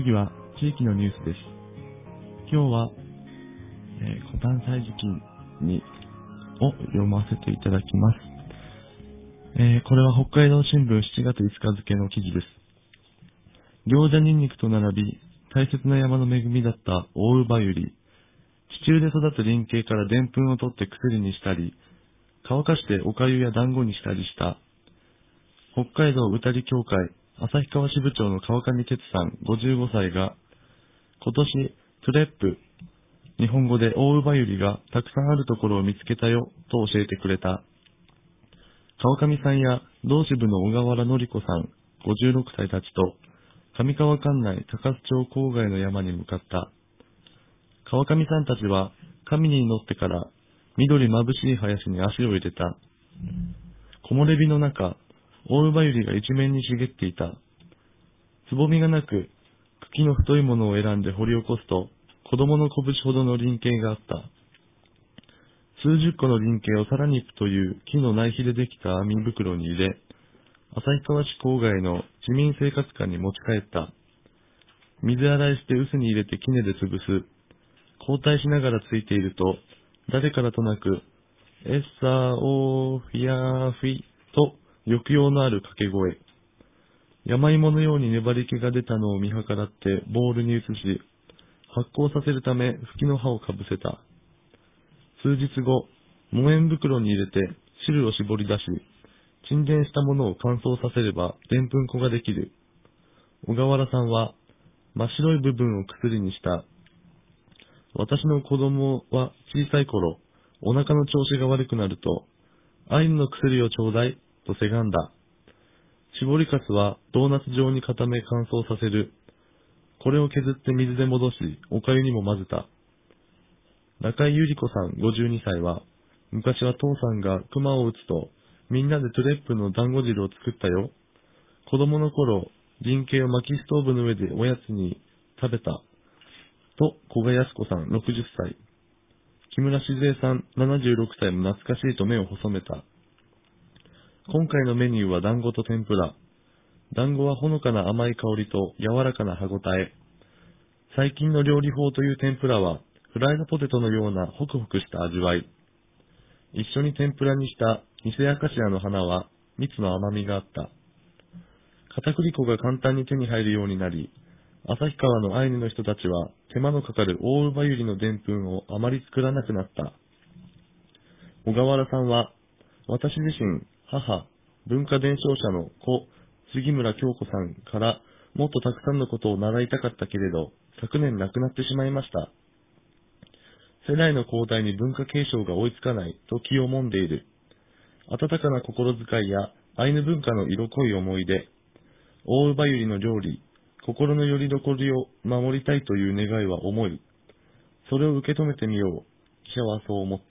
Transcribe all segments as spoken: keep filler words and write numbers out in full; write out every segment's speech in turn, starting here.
次は地域のニュースです。今日は、えー、古丹祭時期にを読ませていただきます。えー、これは北海道新聞しちがついつか付の記事です。行者ニンニクと並び大切な山の恵みだった大ウバユリ。地中で育つ林系からでんぷんを取って薬にしたり、乾かしてお粥や団子にしたりした北海道歌り協会旭川支部長の川上哲さんごじゅうごさいが、今年トゥレップ、日本語で大ウバユリがたくさんあるところを見つけたよと教えてくれた。川上さんや同支部の小川原典子さんごじゅうろくさいたちと上川管内高須町郊外の山に向かった。川上さんたちは神に祈ってから緑眩しい林に足を入れた。木漏れ日の中、大ウバユリが一面に茂っていた。つぼみがなく、茎の太いものを選んで掘り起こすと、子供の拳ほどの輪茎があった。数十個の輪茎をサラニップという木の内皮でできた網袋に入れ、旭川市郊外の市民生活館に持ち帰った。水洗いして臼に入れて杵で潰す。交代しながらついていると、誰からとなく、エッサーオーフィアーフィと抑揚のある掛け声。山芋のように粘り気が出たのを見計らってボウルに移し、発酵させるため吹きの葉をかぶせた。数日後、木綿袋に入れて汁を絞り出し、沈殿したものを乾燥させればでんぷん粉ができる。小川原さんは真っ白い部分を薬にした。私の子供は小さい頃、お腹の調子が悪くなると、アイヌの薬をちょうだいとせがんだ。絞りかすはドーナツ状に固め乾燥させる。これを削って水で戻し、お粥にも混ぜた。中井ゆり子さんごじゅうにさいは、昔は父さんが熊を撃つと、みんなでトゥレップの団子汁を作ったよ。子供の頃、輪茎を薪ストーブの上でおやつに食べた。と、古賀康子さんろくじゅっさい。木村静江さんななじゅうろくさいも懐かしいと目を細めた。今回のメニューは団子と天ぷら。団子はほのかな甘い香りと柔らかな歯ごたえ。最近の料理法という天ぷらは、フライドポテトのようなホクホクした味わい。一緒に天ぷらにしたニセアカシアの花は蜜の甘みがあった。片栗粉が簡単に手に入るようになり、旭川のアイヌの人たちは手間のかかる大ウバユリのでんぷんをあまり作らなくなった。小川原さんは、私自身、母、文化伝承者の子、杉村京子さんからもっとたくさんのことを習いたかったけれど、昨年亡くなってしまいました。世代の交代に文化継承が追いつかないと気をもんでいる。温かな心遣いやアイヌ文化の色濃い思い出、大ウバユリの料理、心の拠り所を守りたいという願いは重い。それを受け止めてみよう。記者はそう思った。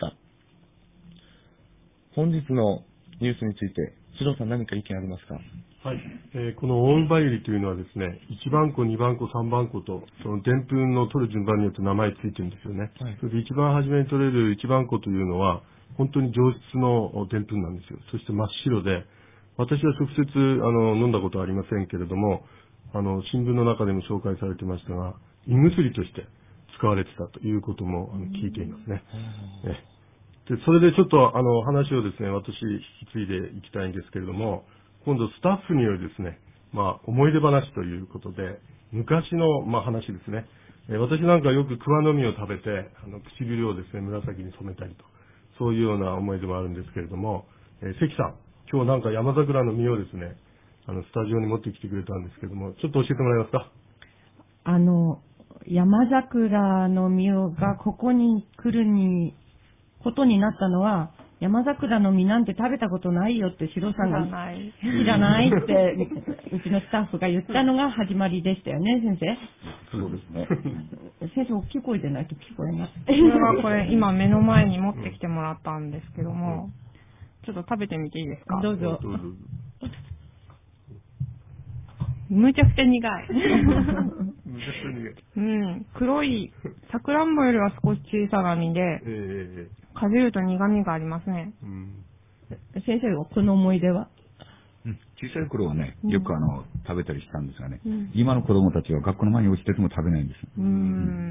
本日のニュースについて、シロさん何か意見ありますか？ はい、えー、この大ウバユリというのはですね、いちばんこ、にばんこ、さんばんこと、そのでんぷんの取る順番によって名前ついてるんですよね。はい、それで一番初めに取れるいちばんこというのは、本当に上質のでんぷんなんですよ。そして真っ白で、私は直接あの飲んだことはありませんけれども、あの新聞の中でも紹介されてましたが、胃薬として使われてたということもあの聞いていますね。ねでそれでちょっとあの話をですね、私引き継いでいきたいんですけれども、今度スタッフによるですね、まあ思い出話ということで、昔のまあ話ですね。え私なんかよく桑の実を食べて、あの唇をですね、紫に染めたりと、そういうような思い出もあるんですけれども、え関さん、今日なんか山桜の実をですね、あのスタジオに持ってきてくれたんですけども、ちょっと教えてもらえますか？ あの、山桜の実がここに来るに、ことになったのは、山桜の実なんて食べたことないよってシロさんが、知らないって、うちのスタッフが言ったのが始まりでしたよね、先生。 そうですね。 先生、大きい声でないと聞こえない。 これはこれ、今目の前に持ってきてもらったんですけども、ちょっと食べてみていいですか？ どうぞ。 むちゃくちゃ苦い。うん、黒い、さくらんぼよりは少し小さな実で、えー、かじると苦味がありますね。うん、 先生はこの思い出は？ うん、小さい頃はね、よくあの、食べたりしたんですがね、うん、今の子供たちは学校の前に落ちてても食べないんですよ。うん、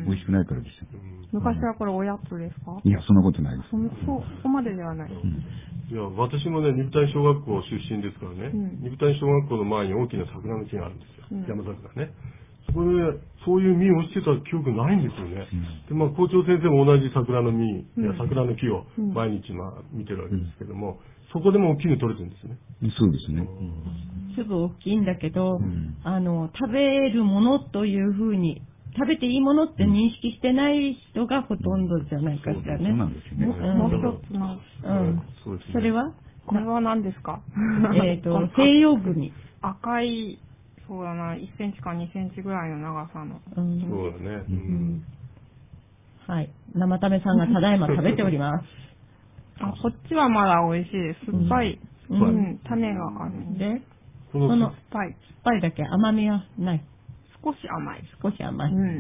美味しくないからですよ。 昔はこれおやつですか？ いや、そんなことないです。 そ、そこまでではない。うん、 いや、私もね、二部谷小学校出身ですからね、うん、二部谷小学校の前に大きな桜の木があるんですよ。うん、山桜ね。そこで、そういう実を落ちてた記憶ないんですよね。うん、で、まあ、校長先生も同じ桜の実、うん、いや、桜の木を毎日、まあ、見てるわけですけども、そこでも大きいの取れてるんですね。 そうですね。 すぐ大きいんだけど、うん、あの、食べるものというふうに、食べていいものって認識してない人がほとんどじゃないかしらね。 そうなんですね。もう一つの。 うん。それはこれは何ですか？ えっと、西洋組。 赤い、そうだな、いっセンチかにセンチぐらいの長さの。 うん、そうだね。うん、 はい。生ためさんがただいま食べております。 あ、こっちはまだ美味しいです。酸っぱい。うん。うん、種があるんで。 その酸っぱい。酸っぱいだけ甘みはない。 少し甘い。 少し甘い。うん。うん、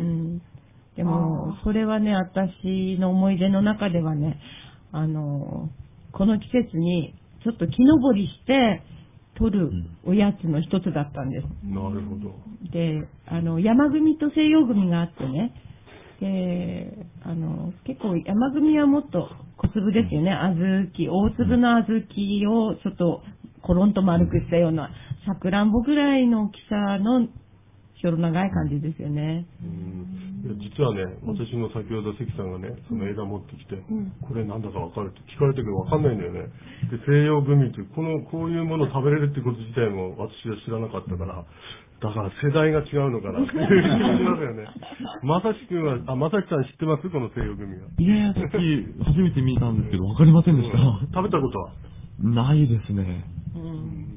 でも、それはね、私の思い出の中ではね、あの、この季節にちょっと木登りして取るおやつの一つだったんです。 うん、なるほど。 で、あの、山組と西洋組があってね、で、あの、結構山組はもっと小粒ですよね。小豆、大粒の小豆をちょっとコロンと丸くしたような、さくらんぼぐらいの大きさのひょろ長い感じですよね。 うん、いや実はね、私も先ほど関さんがね、その枝持ってきて、うん、これなんだかわかるって聞かれたけどわかんないんだよね。で、西洋グミって、この、こういうものを食べれるってこと自体も私は知らなかったから、だから世代が違うのかなっていう気がしますよね。まさしくんは、あ、まさきさん知ってますこの西洋グミは。 いや、さっき初めて見たんですけど、わかりませんでした。 うん、食べたことはないですね。 うん。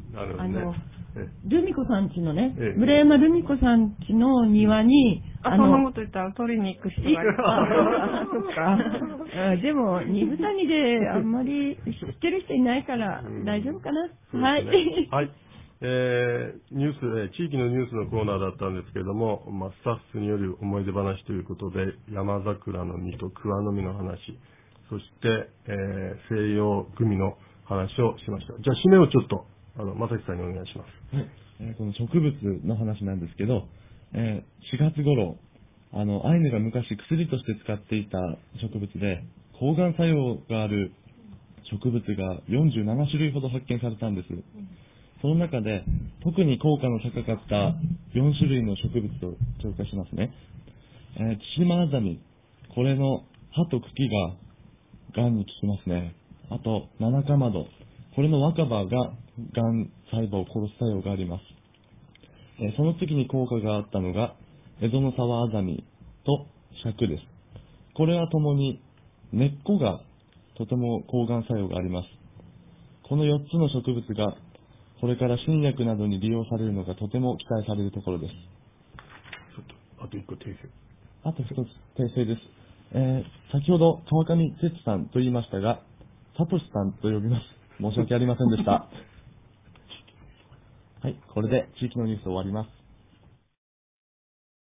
なるほどね。 ルミ子さん家のね、ええ、村山ルミ子さん家の庭に、 あ、あの、そんなこと言ったら取りに行く人がいる。 あ、そっか。でも、二部谷であんまり知ってる人いないから大丈夫かな。うん、はい。 はい。えー、ニュース、えー、地域のニュースのコーナーだったんですけれども、まあ、スタッフによる思い出話ということで、山桜の実と桑の実の話、そして、えー、西洋グミの話をしました。じゃあ、締めをちょっと、あの、まさきさんにお願いします。 はい。えー、この植物の話なんですけど、えー、しがつ頃、あの、アイヌが昔薬として使っていた植物で、抗がん作用がある植物がよんじゅうななしゅるいほど発見されたんです。その中で、特に効果の高かったよんしゅるいの植物を紹介しますね。えー、チシマアザミ。これの葉と茎が癌に効きますね。あと、ナナカマド。これの若葉が癌細胞を殺す作用があります。えー、その次に効果があったのが、エゾノサワアザミとシャクです。これはともに根っこがとても抗がん作用があります。このよっつの植物がこれから新薬などに利用されるのがとても期待されるところです。ちょっと、あと一個訂正。 あと一つ訂正です。えー、先ほど川上哲さんと言いましたが、サトシさんと呼びます。申し訳ありませんでした。はい、これで地域のニュース終わります。